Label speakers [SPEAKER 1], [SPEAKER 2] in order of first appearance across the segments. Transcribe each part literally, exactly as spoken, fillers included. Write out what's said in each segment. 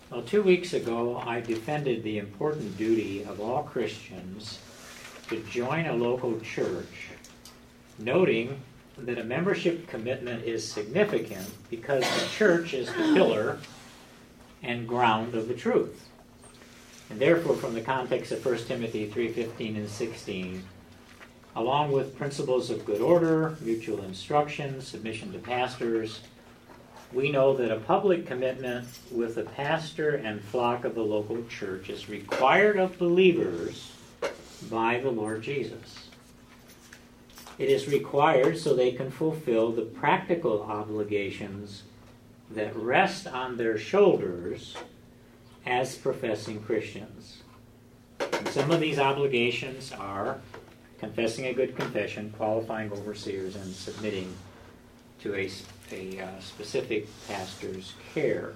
[SPEAKER 1] Well, two weeks ago, I defended the important duty of all Christians to join a local church, noting that a membership commitment is significant because the church is the pillar and ground of the truth. And therefore, from the context of First Timothy three fifteen and sixteen, along with principles of good order, mutual instruction, submission to pastors, we know that a public commitment with the pastor and flock of the local church is required of believers by the Lord Jesus. It is required so they can fulfill the practical obligations that rest on their shoulders as professing Christians. And some of these obligations are confessing a good confession, qualifying overseers, and submitting to a, a uh, specific pastor's care.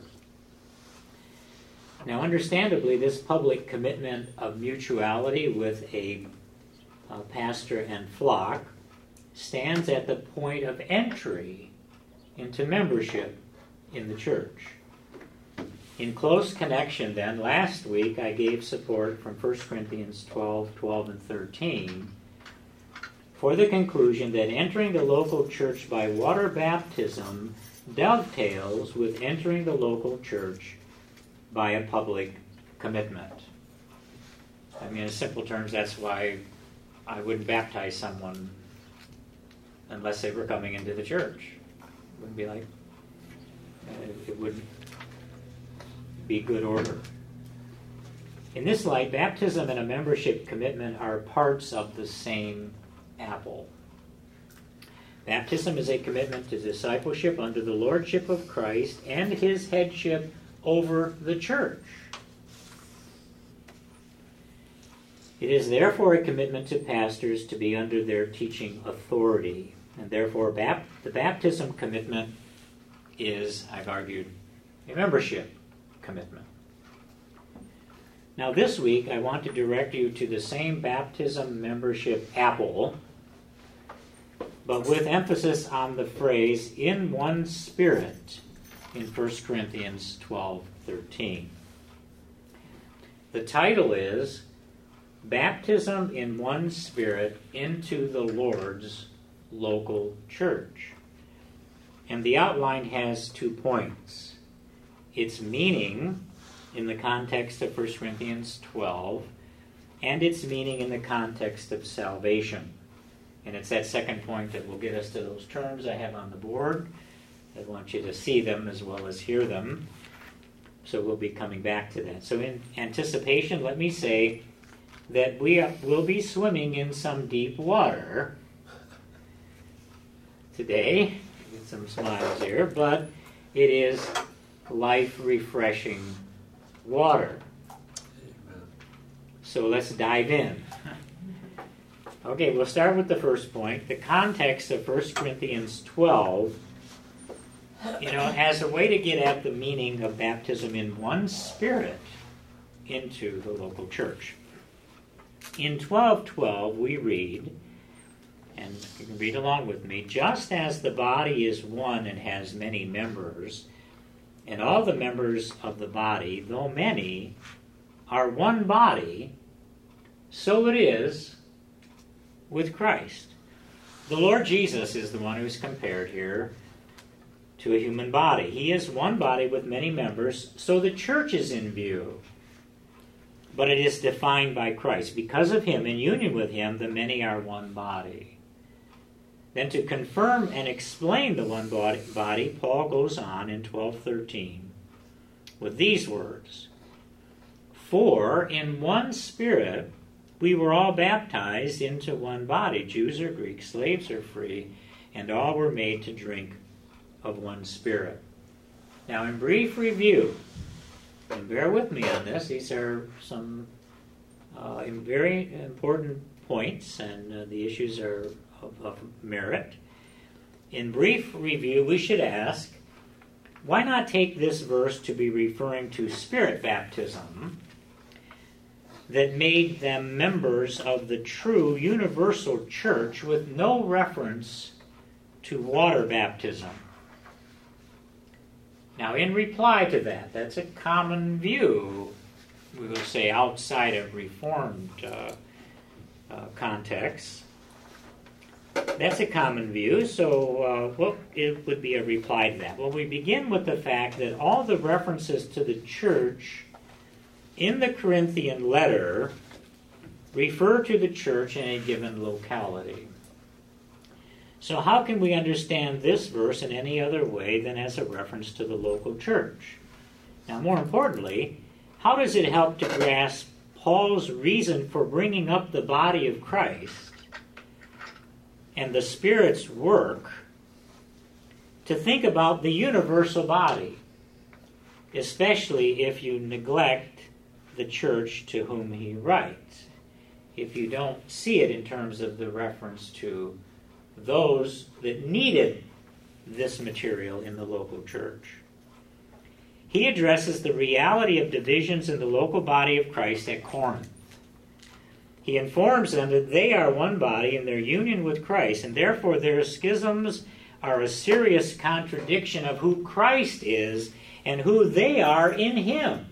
[SPEAKER 1] Now, understandably, this public commitment of mutuality with a, a pastor and flock stands at the point of entry into membership in the church. In close connection, then, last week I gave support from First Corinthians twelve, twelve, and thirteen for the conclusion that entering the local church by water baptism dovetails with entering the local church by a public commitment. I mean, in simple terms, that's why I wouldn't baptize someone unless they were coming into the church. It wouldn't be like, it wouldn't be good order. In this light, baptism and a membership commitment are parts of the same apple. Baptism is a commitment to discipleship under the lordship of Christ and his headship over the church. It is therefore a commitment to pastors to be under their teaching authority, and therefore bap- the baptism commitment is, I've argued, a membership commitment. Now this week I want to direct you to the same baptism membership apple, but with emphasis on the phrase "in one spirit" in First Corinthians twelve thirteen. The title is Baptism in One Spirit into the Lord's Local Church. And the outline has two points. Its meaning in the context of First Corinthians twelve, and its meaning in the context of salvation. And it's that second point that will get us to those terms I have on the board. I want you to see them as well as hear them. So we'll be coming back to that. So in anticipation, let me say that we will be swimming in some deep water today. Get some smiles here, but it is life-refreshing water. So let's dive in. Okay, we'll start with the first point. The context of First Corinthians twelve, you know, as a way to get at the meaning of baptism in one spirit into the local church. In twelve twelve, we read, and you can read along with me, just as the body is one and has many members, and all the members of the body, though many, are one body, so it is with Christ. The Lord Jesus is the one who is compared here to a human body. He is one body with many members, so the church is in view. But it is defined by Christ. Because of him, in union with him, the many are one body. Then to confirm and explain the one body, Paul goes on in twelve thirteen with these words, "For in one spirit we were all baptized into one body, Jews or Greeks, slaves or free, and all were made to drink of one spirit." Now, in brief review, and bear with me on this, these are some uh, very important points, and uh, the issues are of, of merit. In brief review, we should ask, why not take this verse to be referring to spirit baptism that made them members of the true universal church with no reference to water baptism? Now, in reply to that, that's a common view, we will say, outside of Reformed uh, uh, contexts. That's a common view, so uh, what it would be a reply to that? Well, we begin with the fact that all the references to the church in the Corinthian letter refer to the church in a given locality. So how can we understand this verse in any other way than as a reference to the local church? Now, more importantly, how does it help to grasp Paul's reason for bringing up the body of Christ and the Spirit's work to think about the universal body, especially if you neglect the church to whom he writes, if you don't see it in terms of the reference to those that needed this material in the local church? He addresses the reality of divisions in the local body of Christ at Corinth. He informs them that they are one body in their union with Christ, and therefore their schisms are a serious contradiction of who Christ is and who they are in him.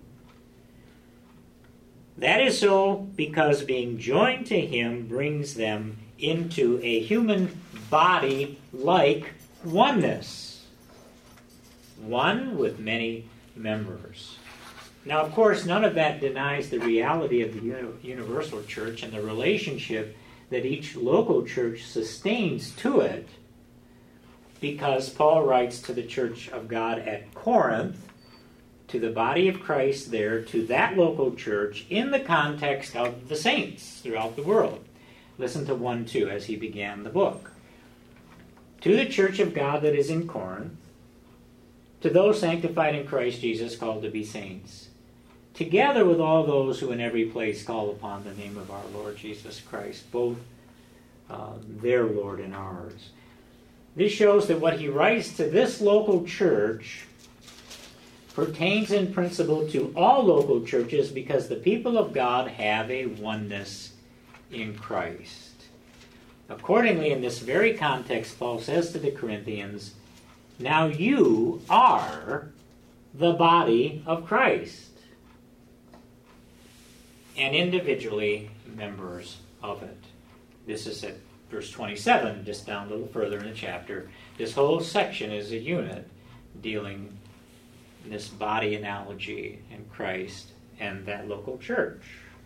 [SPEAKER 1] That is so because being joined to him brings them into a human body-like oneness, one with many members. Now, of course, none of that denies the reality of the universal church and the relationship that each local church sustains to it, because Paul writes to the church of God at Corinth, to the body of Christ there, to that local church, in the context of the saints throughout the world. Listen to one two as he began the book. To the church of God that is in Corinth, to those sanctified in Christ Jesus, called to be saints, together with all those who in every place call upon the name of our Lord Jesus Christ, both uh, their Lord and ours. This shows that what he writes to this local church pertains in principle to all local churches, because the people of God have a oneness in Christ. Accordingly, in this very context, Paul says to the Corinthians, now you are the body of Christ, and individually members of it. This is at verse twenty-seven, just down a little further in the chapter. This whole section is a unit dealing in this body analogy in Christ and that local church.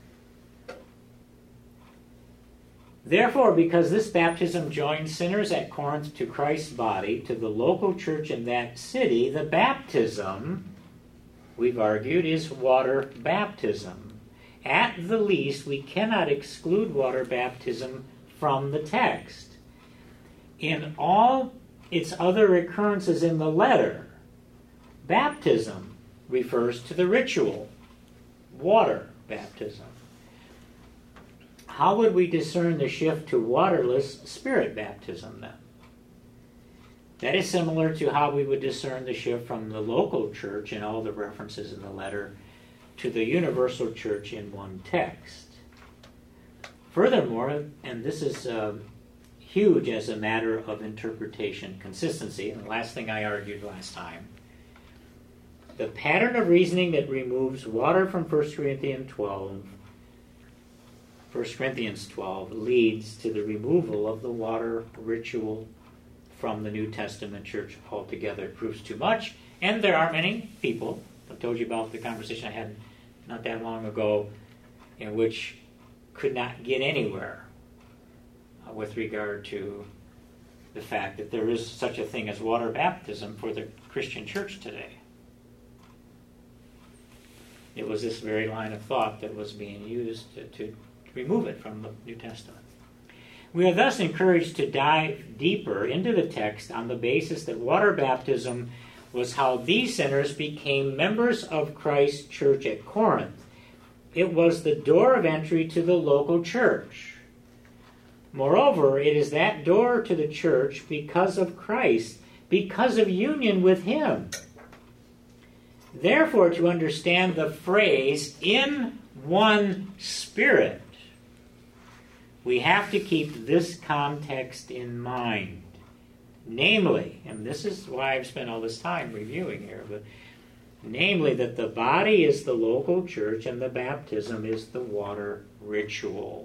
[SPEAKER 1] Therefore, because this baptism joins sinners at Corinth to Christ's body, to the local church in that city, the baptism, we've argued, is water baptism. At the least, we cannot exclude water baptism from the text. In all its other occurrences in the letter, baptism refers to the ritual, water baptism. How would we discern the shift to waterless spirit baptism then? That is similar to how we would discern the shift from the local church in all the references in the letter to the universal church in one text. Furthermore, and this is uh, huge as a matter of interpretation consistency, and the last thing I argued last time, the pattern of reasoning that removes water from First Corinthians twelve, First Corinthians twelve leads to the removal of the water ritual from the New Testament church altogether. It proves too much, and there are many people, I've told you about the conversation I had not that long ago, in which could not get anywhere uh, with regard to the fact that there is such a thing as water baptism for the Christian church today. It was this very line of thought that was being used to, to remove it from the New Testament. We are thus encouraged to dive deeper into the text on the basis that water baptism was how these sinners became members of Christ's church at Corinth. It was the door of entry to the local church. Moreover, it is that door to the church because of Christ, because of union with him. Therefore, to understand the phrase, in one spirit, we have to keep this context in mind. Namely, and this is why I've spent all this time reviewing here, but namely that the body is the local church and the baptism is the water ritual.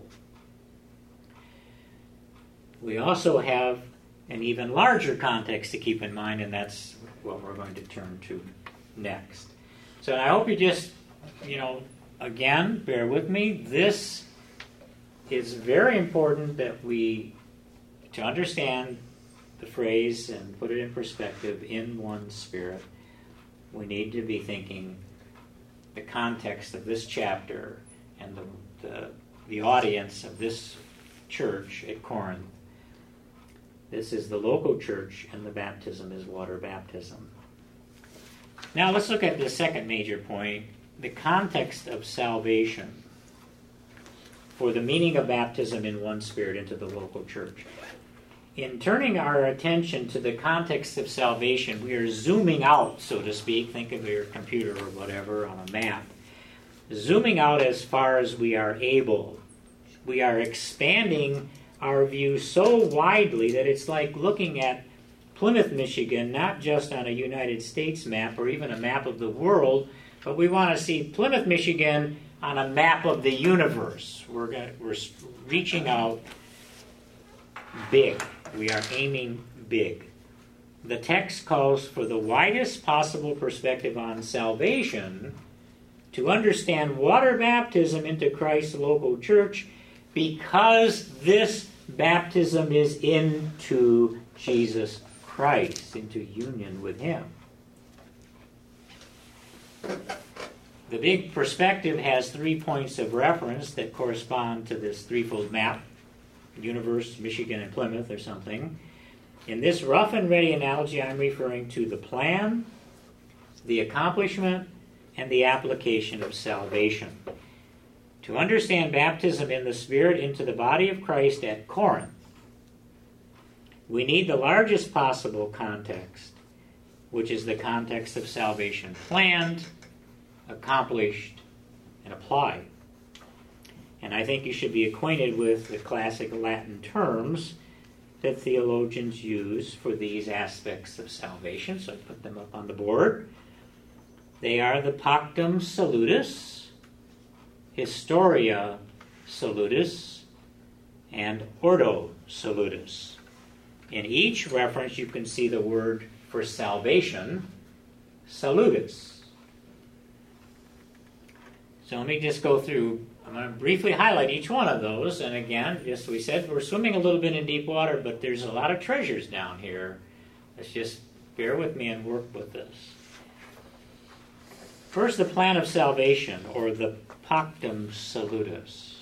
[SPEAKER 1] We also have an even larger context to keep in mind, and that's what we're going to turn to next. So I hope you just, you know, again, bear with me. This is very important that we, to understand the phrase and put it in perspective, in one spirit, we need to be thinking the context of this chapter and the, the, the audience of this church at Corinth. This is the local church, and the baptism is water baptism. Now let's look at the second major point, the context of salvation for the meaning of baptism in one spirit into the local church. In turning our attention to the context of salvation, we are zooming out, so to speak. Think of your computer or whatever on a map. Zooming out as far as we are able. We are expanding our view so widely that it's like looking at Plymouth, Michigan, not just on a United States map or even a map of the world, but we want to see Plymouth, Michigan on a map of the universe. We're going to, we're reaching out big. We are aiming big. The text calls for the widest possible perspective on salvation to understand water baptism into Christ's local church, because this baptism is into Jesus Christ, into union with Him. The big perspective has three points of reference that correspond to this threefold map: universe, Michigan, and Plymouth, or something. In this rough and ready analogy, I'm referring to the plan, the accomplishment, and the application of salvation. To understand baptism in the Spirit into the body of Christ at Corinth, we need the largest possible context, which is the context of salvation planned, accomplished, and applied. And I think you should be acquainted with the classic Latin terms that theologians use for these aspects of salvation, so I put them up on the board. They are the Pactum Salutis, Historia Salutis, and Ordo Salutis. In each reference, you can see the word for salvation, salutis. So let me just go through. I'm going to briefly highlight each one of those. And again, as we said, we're swimming a little bit in deep water, but there's a lot of treasures down here. Let's just bear with me and work with this. First, the plan of salvation, or the Pactum Salutis.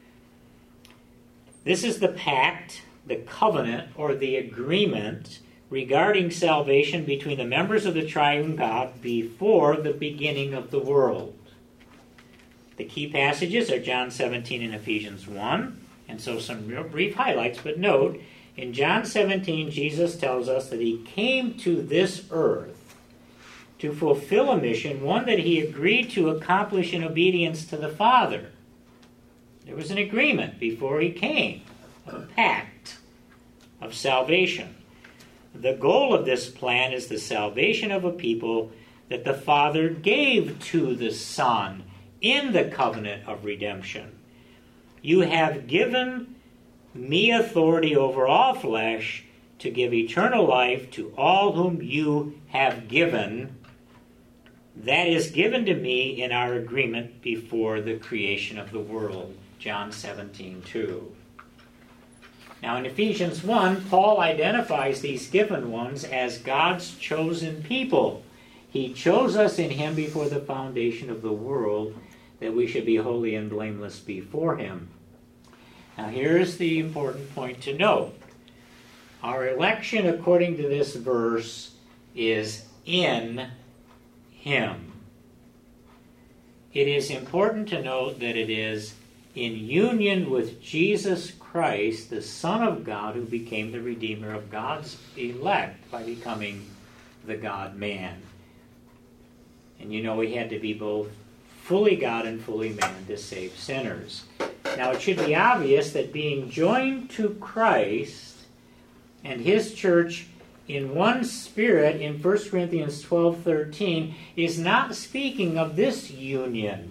[SPEAKER 1] This is the pact, the covenant, or the agreement regarding salvation between the members of the triune God before the beginning of the world. The key passages are John seventeen and Ephesians one, and so some real brief highlights, but note, in John seventeen, Jesus tells us that He came to this earth to fulfill a mission, one that He agreed to accomplish in obedience to the Father. There was an agreement before He came, a pact of salvation. The goal of this plan is the salvation of a people that the Father gave to the Son in the covenant of redemption. You have given me authority over all flesh to give eternal life to all whom you have given. That is given to me in our agreement before the creation of the world. John seventeen two. Now in Ephesians one, Paul identifies these given ones as God's chosen people. He chose us in Him before the foundation of the world, that we should be holy and blameless before Him. Now here's the important point to note. Our election, according to this verse, is in Him. It is important to note that it is in union with Jesus Christ, the Son of God, who became the Redeemer of God's elect by becoming the God-man. And you know He had to be both fully God and fully man to save sinners. Now it should be obvious that being joined to Christ and His church in one Spirit in First Corinthians twelve thirteen is not speaking of this union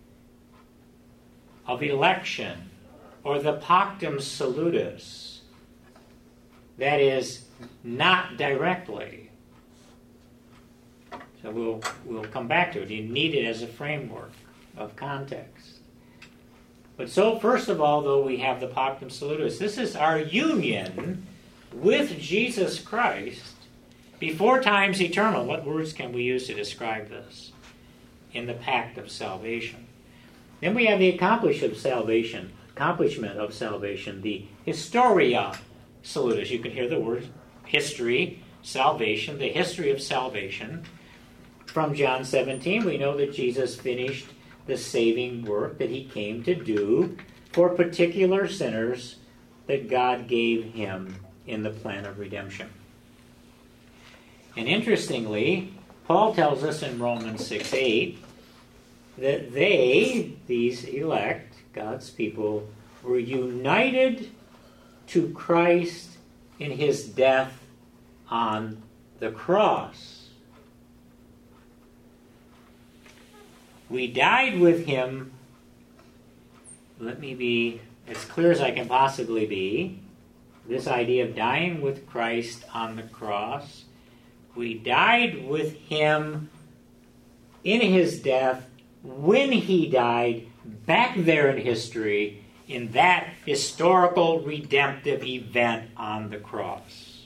[SPEAKER 1] of election or the pactum salutis. That is, not directly. So we'll, we'll come back to it. You need it as a framework of context. But so, first of all, though, we have the pactum salutis. This is our union with Jesus Christ before time's eternal. What words can we use to describe this? In the pact of salvation. Then we have the accomplish of salvation, accomplishment of salvation, the historia salutis. You can hear the word history, salvation, the history of salvation. From John seventeen, we know that Jesus finished the saving work that he came to do for particular sinners that God gave him in the plan of redemption. And interestingly, Paul tells us in Romans six eight that they, these elect, God's people, were united to Christ in his death on the cross. We died with him. Let me be as clear as I can possibly be. This idea of dying with Christ on the cross. We died with him in his death when he died back there in history in that historical redemptive event on the cross.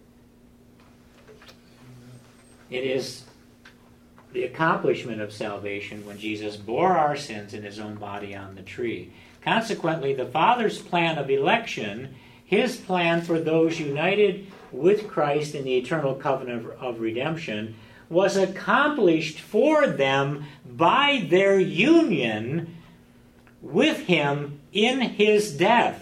[SPEAKER 1] It is the accomplishment of salvation when Jesus bore our sins in his own body on the tree. Consequently, the Father's plan of election, his plan for those united with Christ in the eternal covenant of, of redemption, was accomplished for them by their union with him in his death.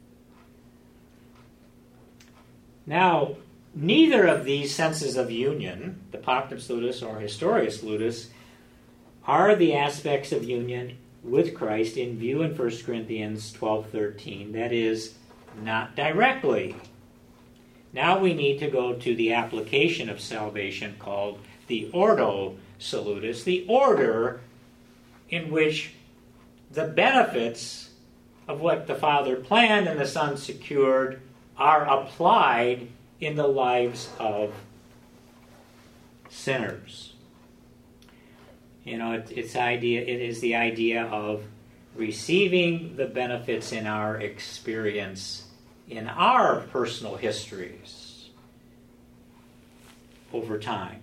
[SPEAKER 1] Now, neither of these senses of union, the pactum salutis or historia salutis, are the aspects of union with Christ in view in First Corinthians twelve thirteen. That is, not directly. Now we need to go to the application of salvation called the ordo salutis, the order in which the benefits of what the Father planned and the Son secured are applied in the lives of sinners. You know, it, it's idea. It is the idea of receiving the benefits in our experience, in our personal histories, over time.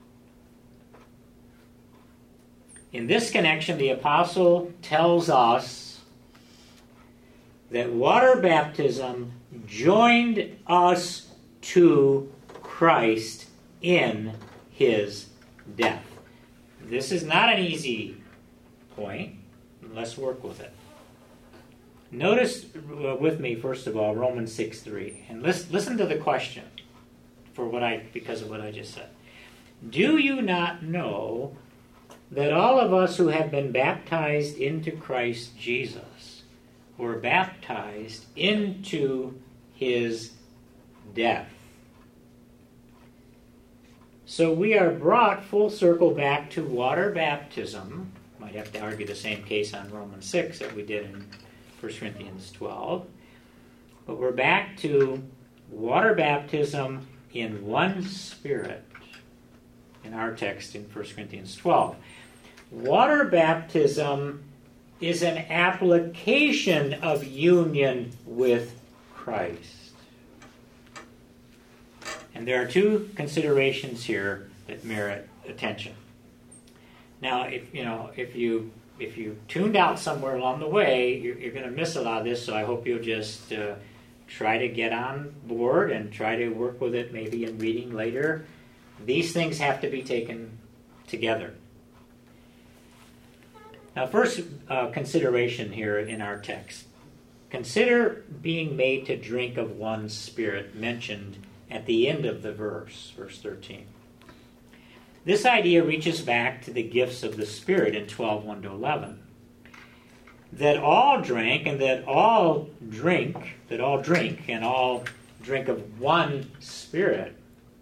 [SPEAKER 1] In this connection, the apostle tells us that water baptism joined us to Christ in his death. This is not an easy point. Let's work with it. Notice uh, with me, first of all, Romans six three. And listen, listen to the question for what I because of what I just said. Do you not know that all of us who have been baptized into Christ Jesus were baptized into his death? So we are brought full circle back to water baptism. Might have to argue the same case on Romans six that we did in First Corinthians twelve. But we're back to water baptism in one Spirit in our text in First Corinthians twelve. Water baptism is an application of union with Christ. And there are two considerations here that merit attention. Now, if you know, if you if you tuned out somewhere along the way, you're, you're going to miss a lot of this. So I hope you'll just uh, try to get on board and try to work with it, maybe in reading later. These things have to be taken together. Now, first uh, consideration here in our text: consider being made to drink of one Spirit, mentioned at the end of the verse, verse thirteen. This idea reaches back to the gifts of the Spirit in twelve one to eleven. That all drank and that all drink, that all drink and all drink of one Spirit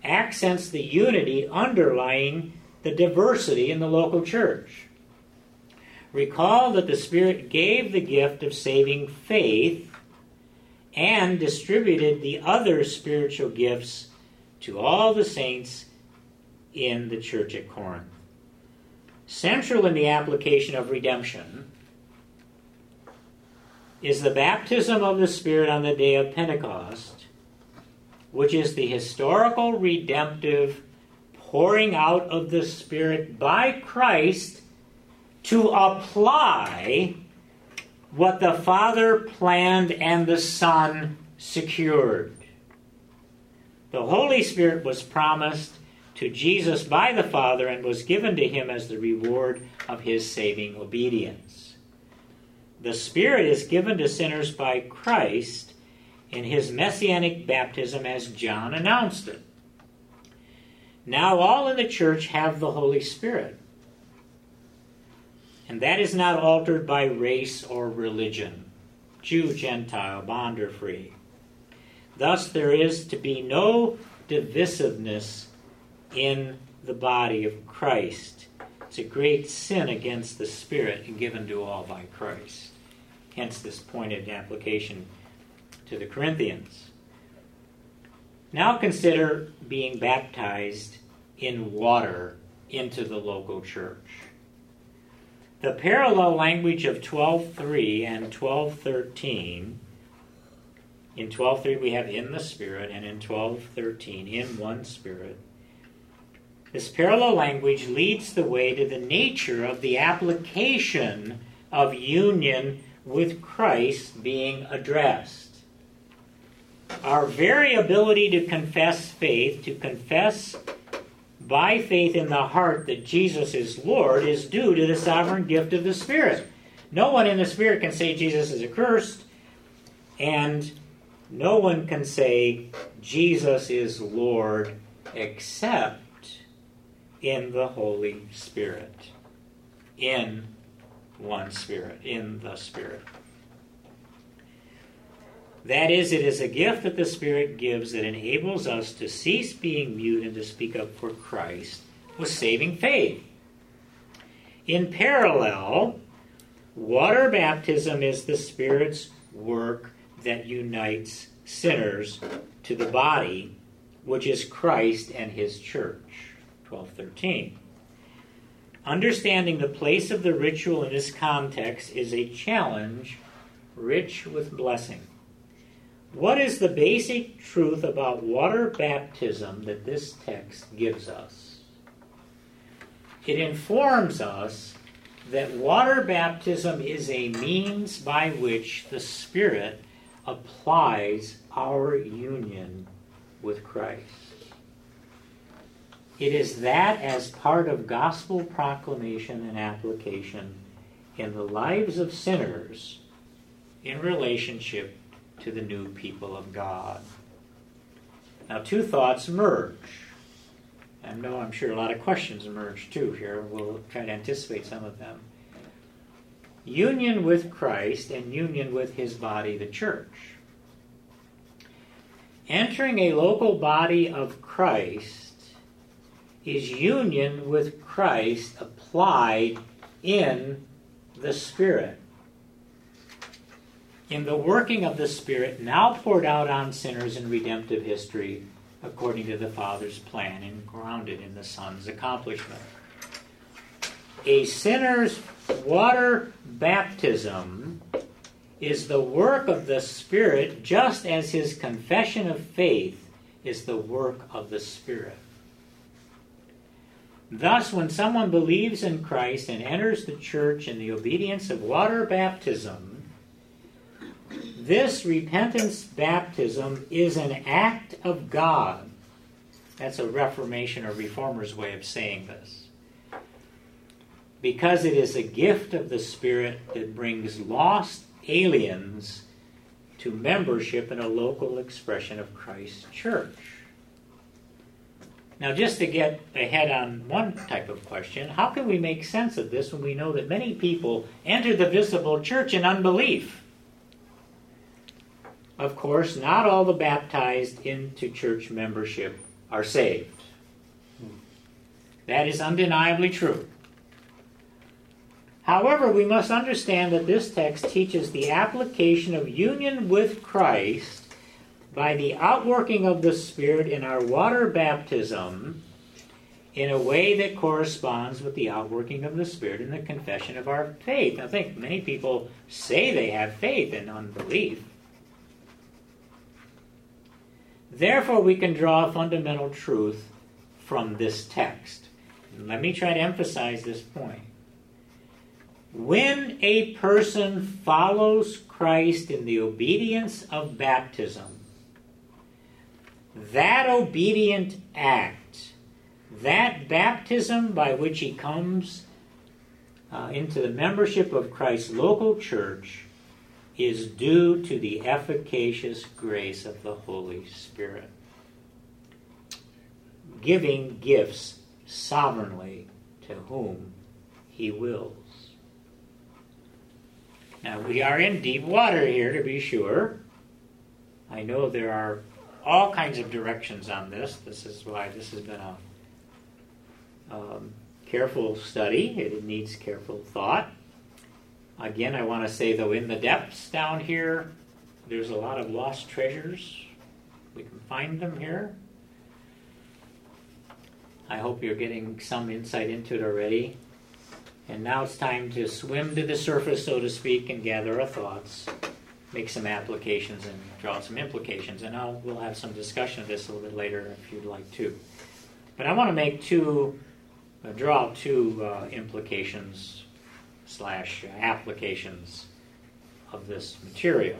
[SPEAKER 1] accents the unity underlying the diversity in the local church. Recall that the Spirit gave the gift of saving faith and distributed the other spiritual gifts to all the saints in the church at Corinth. Central in the application of redemption is the baptism of the Spirit on the day of Pentecost, which is the historical redemptive pouring out of the Spirit by Christ to apply what the Father planned and the Son secured. The Holy Spirit was promised to Jesus by the Father and was given to him as the reward of his saving obedience. The Spirit is given to sinners by Christ in his messianic baptism as John announced it. Now all in the church have the Holy Spirit, and that is not altered by race or religion, Jew, Gentile, bond or free. Thus there is to be no divisiveness in the body of Christ. It's a great sin against the Spirit and given to all by Christ. Hence this pointed application to the Corinthians. Now consider being baptized in water into the local church. The parallel language of twelve three and twelve thirteen, in twelve three we have in the Spirit, and in twelve thirteen in one Spirit. This parallel language leads the way to the nature of the application of union with Christ being addressed. Our very ability to confess faith, to confess by faith in the heart that Jesus is Lord, is due to the sovereign gift of the Spirit. No one in the Spirit can say Jesus is accursed, and no one can say Jesus is Lord except in the Holy Spirit, in one Spirit, in the Spirit. That is, it is a gift that the Spirit gives that enables us to cease being mute and to speak up for Christ with saving faith. In parallel, water baptism is the Spirit's work that unites sinners to the body, which is Christ and his church. twelve thirteen. Understanding the place of the ritual in this context is a challenge rich with blessing. What is the basic truth about water baptism that this text gives us? It informs us that water baptism is a means by which the Spirit applies our union with Christ. It is that as part of gospel proclamation and application in the lives of sinners in relationship to the new people of God. Now, two thoughts emerge. I know I'm sure a lot of questions emerge too here. We'll try to anticipate some of them. Union with Christ and union with his body, the church. Entering a local body of Christ is union with Christ applied in the Spirit. In the working of the Spirit now poured out on sinners in redemptive history according to the Father's plan and grounded in the Son's accomplishment. A sinner's water baptism is the work of the Spirit just as his confession of faith is the work of the Spirit. Thus, when someone believes in Christ and enters the church in the obedience of water baptism, this repentance baptism is an act of God. That's a Reformation or Reformer's way of saying this. Because it is a gift of the Spirit that brings lost aliens to membership in a local expression of Christ's church. Now, just to get ahead on one type of question, how can we make sense of this when we know that many people enter the visible church in unbelief? Of course, not all the baptized into church membership are saved. That is undeniably true. However, we must understand that this text teaches the application of union with Christ by the outworking of the Spirit in our water baptism in a way that corresponds with the outworking of the Spirit in the confession of our faith. I think many people say they have faith in unbelief. Therefore, we can draw a fundamental truth from this text. And let me try to emphasize this point. When a person follows Christ in the obedience of baptism, that obedient act, that baptism by which he comes uh, into the membership of Christ's local church, is due to the efficacious grace of the Holy Spirit, giving gifts sovereignly to whom he wills. Now, we are in deep water here, to be sure. I know there are all kinds of directions on this. This is why this has been a um, careful study. It needs careful thought. Again, I want to say, though, in the depths down here, there's a lot of lost treasures. We can find them here. I hope you're getting some insight into it already. And now it's time to swim to the surface, so to speak, and gather our thoughts, make some applications, and draw some implications. And I'll, we'll have some discussion of this a little bit later if you'd like to. But I want to make two, uh, draw two uh, implications slash applications of this material.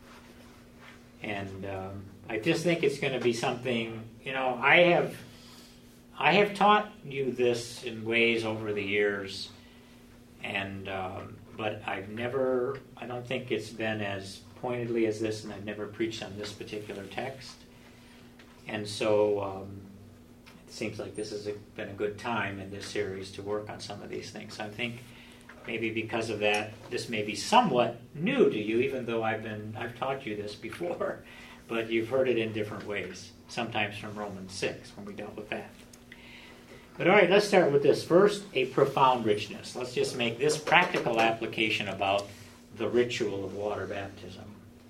[SPEAKER 1] And um, I just think it's going to be something, you know, I have, I have taught you this in ways over the years. And um, but I've never, I don't think it's been as pointedly as this, and I've never preached on this particular text. And so um, it seems like this has been a good time in this series to work on some of these things. I think maybe because of that, this may be somewhat new to you, even though I've been, I've taught you this before, but you've heard it in different ways, sometimes from Romans six when we dealt with that. But all right, let's start with this. First, a profound richness. Let's just make this practical application about the ritual of water baptism.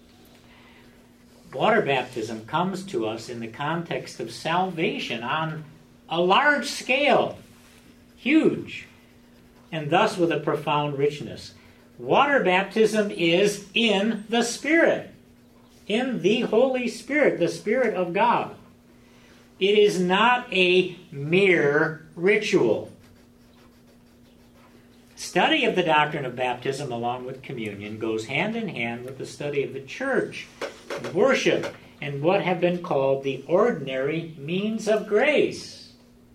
[SPEAKER 1] Water baptism comes to us in the context of salvation on a large scale, huge, and thus with a profound richness. Water baptism is in the Spirit, in the Holy Spirit, the Spirit of God. It is not a mere ritual. Study of the doctrine of baptism along with communion goes hand in hand with the study of the church, worship, and what have been called the ordinary means of grace.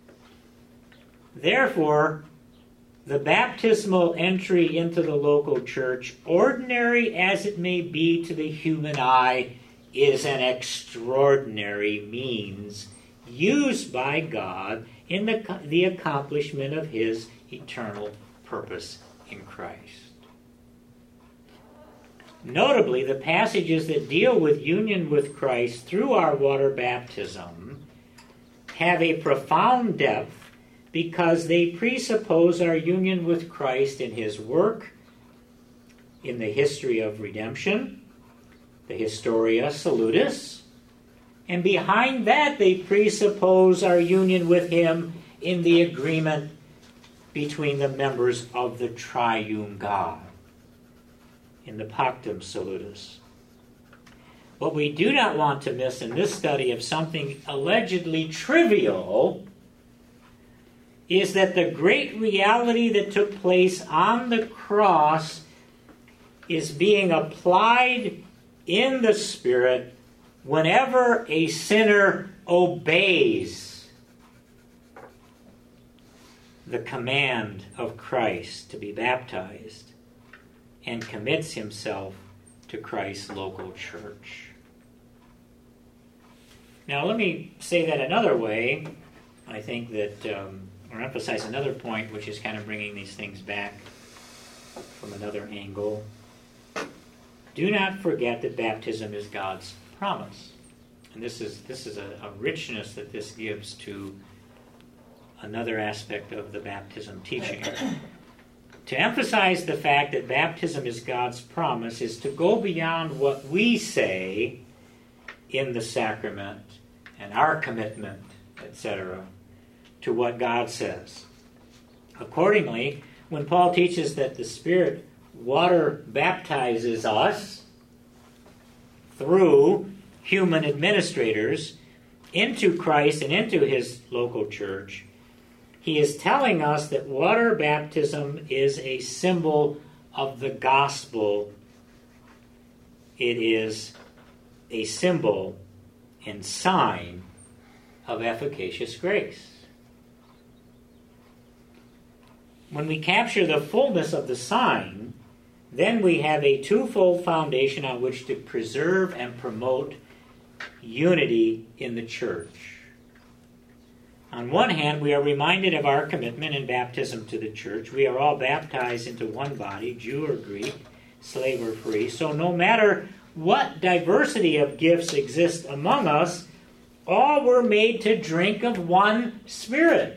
[SPEAKER 1] Therefore, the baptismal entry into the local church, ordinary as it may be to the human eye, is an extraordinary means used by God in the, the accomplishment of His eternal purpose in Christ. Notably, the passages that deal with union with Christ through our water baptism have a profound depth because they presuppose our union with Christ in His work, in the history of redemption, the Historia Salutis, and behind that, they presuppose our union with Him in the agreement between the members of the triune God, in the Pactum Salutis. What we do not want to miss in this study of something allegedly trivial is that the great reality that took place on the cross is being applied in the Spirit whenever a sinner obeys the command of Christ to be baptized and commits himself to Christ's local church. Now, let me say that another way. I think that, um, or emphasize another point, which is kind of bringing these things back from another angle. Do not forget that baptism is God's promise. And this is this is a, a richness that this gives to another aspect of the baptism teaching. To emphasize the fact that baptism is God's promise is to go beyond what we say in the sacrament and our commitment, et cetera, to what God says. Accordingly, when Paul teaches that the Spirit water baptizes us through human administrators into Christ and into his local church, he is telling us that water baptism is a symbol of the gospel. It is a symbol and sign of efficacious grace. When we capture the fullness of the sign, then we have a twofold foundation on which to preserve and promote unity in the church. On one hand, we are reminded of our commitment in baptism to the church. We are all baptized into one body, Jew or Greek, slave or free. So no matter what diversity of gifts exist among us, all were made to drink of one Spirit.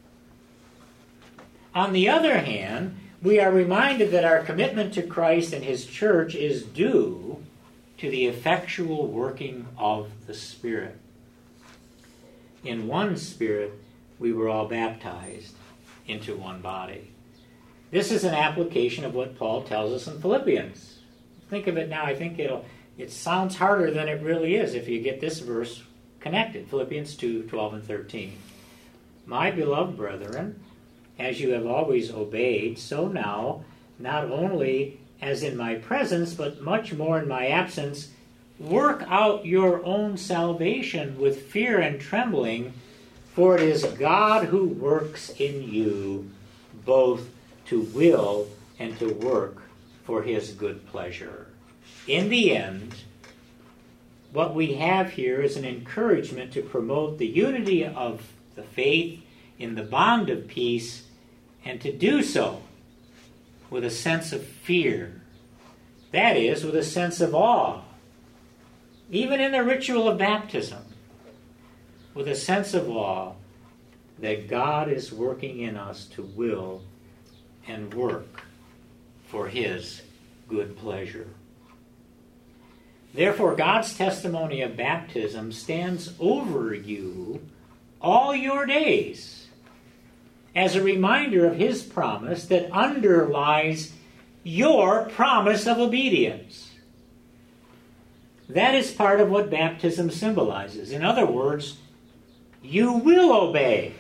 [SPEAKER 1] On the other hand, we are reminded that our commitment to Christ and his church is due to the effectual working of the Spirit. In one Spirit, we were all baptized into one body. This is an application of what Paul tells us in Philippians. Think of it now. I think it'll it sounds harder than it really is if you get this verse connected. Philippians two, twelve and thirteen. My beloved brethren, as you have always obeyed, so now, not only as in my presence, but much more in my absence, work out your own salvation with fear and trembling, for it is God who works in you both to will and to work for his good pleasure. In the end, what we have here is an encouragement to promote the unity of the faith in the bond of peace, and to do so with a sense of fear. That is, with a sense of awe. Even in the ritual of baptism, with a sense of awe that God is working in us to will and work for his good pleasure. Therefore, God's testimony of baptism stands over you all your days as a reminder of his promise that underlies your promise of obedience. That is part of what baptism symbolizes. In other words, you will obey.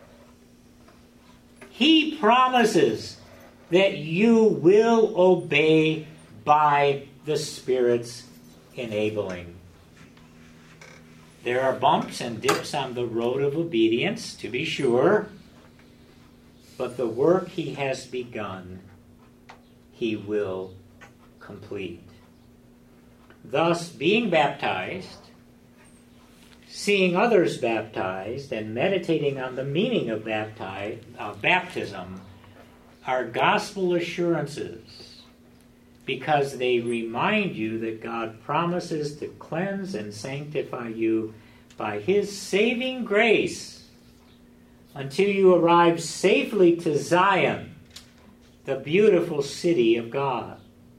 [SPEAKER 1] He promises that you will obey by the Spirit's enabling. There are bumps and dips on the road of obedience, to be sure, but the work he has begun, he will complete. Thus, being baptized, seeing others baptized, and meditating on the meaning of bapti- uh, baptism are gospel assurances, because they remind you that God promises to cleanse and sanctify you by his saving grace until you arrive safely to Zion, the beautiful city of God.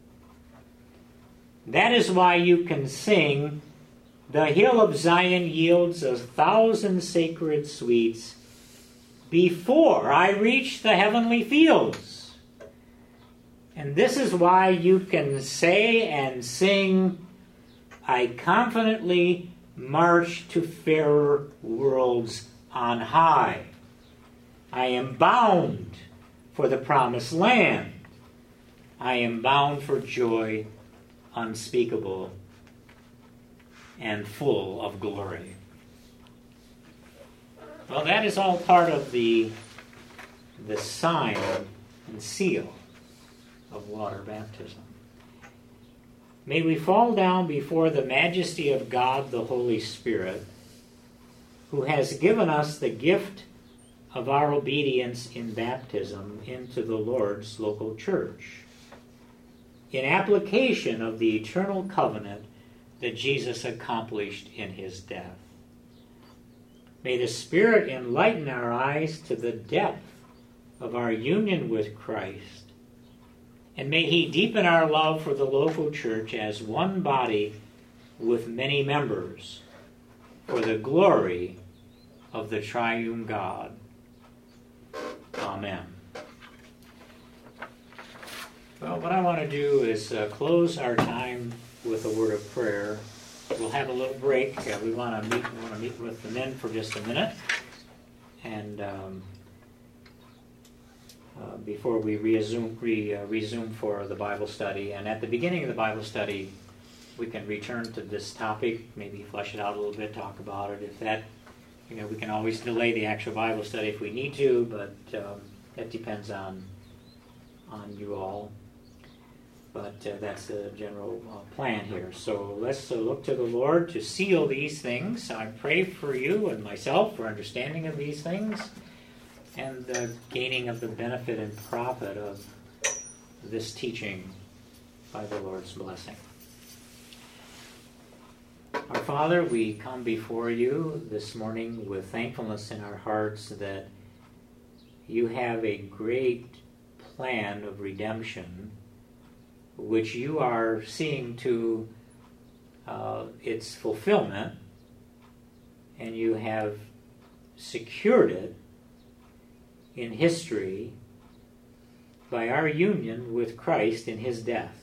[SPEAKER 1] That is why you can sing, "The hill of Zion yields a thousand sacred sweets before I reach the heavenly fields." And this is why you can say and sing, "I confidently march to fairer worlds on high. I am bound for the promised land. I am bound for joy unspeakable and full of glory." Well, that is all part of the, the sign and seal of water baptism. May we fall down before the majesty of God the Holy Spirit, who has given us the gift of our obedience in baptism into the Lord's local church, in application of the eternal covenant that Jesus accomplished in his death. May the Spirit enlighten our eyes to the depth of our union with Christ, and may he deepen our love for the local church as one body with many members for the glory of the triune God. Amen. Well, what I want to do is uh, close our time with a word of prayer. We'll have a little break. Uh, we want to meet. We want to meet with the men for just a minute, and um, uh, before we resume, re, uh, resume for the Bible study. And at the beginning of the Bible study, we can return to this topic, maybe flesh it out a little bit, talk about it. If that, you know, we can always delay the actual Bible study if we need to, but um, that depends on on you all. But uh, that's the general uh, plan here. So let's uh, look to the Lord to seal these things. I pray for you and myself for understanding of these things and the gaining of the benefit and profit of this teaching by the Lord's blessing. Our Father, we come before you this morning with thankfulness in our hearts that you have a great plan of redemption which you are seeing to uh, its fulfillment, and you have secured it in history by our union with Christ in his death.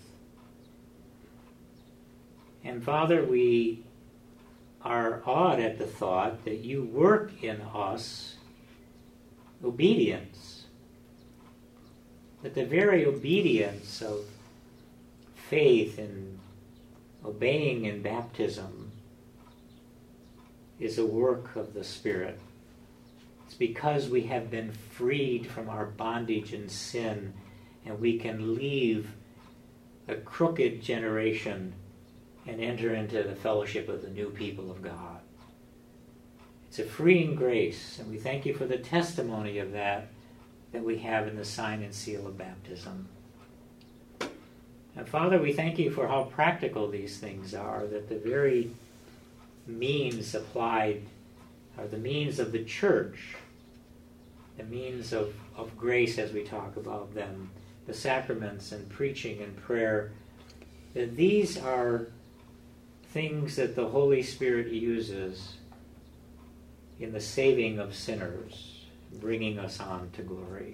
[SPEAKER 1] And Father, we are awed at the thought that you work in us obedience, that the very obedience of faith and obeying in baptism is a work of the Spirit. It's because we have been freed from our bondage and sin, and we can leave a crooked generation and enter into the fellowship of the new people of God. It's a freeing grace, and we thank you for the testimony of that that we have in the sign and seal of baptism. And Father, we thank you for how practical these things are, that the very means applied are the means of the church, the means of, of grace as we talk about them, the sacraments and preaching and prayer, that these are things that the Holy Spirit uses in the saving of sinners, bringing us on to glory.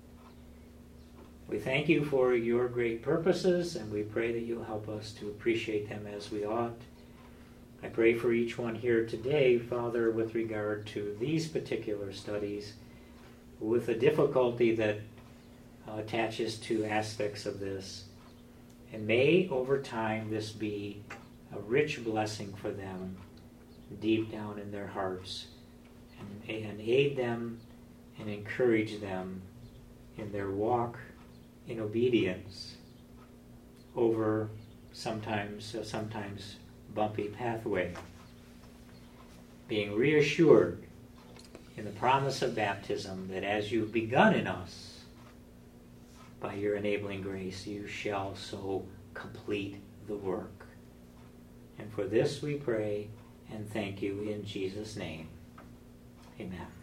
[SPEAKER 1] We thank you for your great purposes, and we pray that you'll help us to appreciate them as we ought. I pray for each one here today, Father, with regard to these particular studies, with the difficulty that uh, attaches to aspects of this. And may, over time, this be a rich blessing for them deep down in their hearts, and, and aid them and encourage them in their walk in obedience over sometimes uh, sometimes bumpy pathway, being reassured in the promise of baptism that as you've begun in us by your enabling grace, you shall so complete the work. And for this we pray and thank you in Jesus' name. Amen.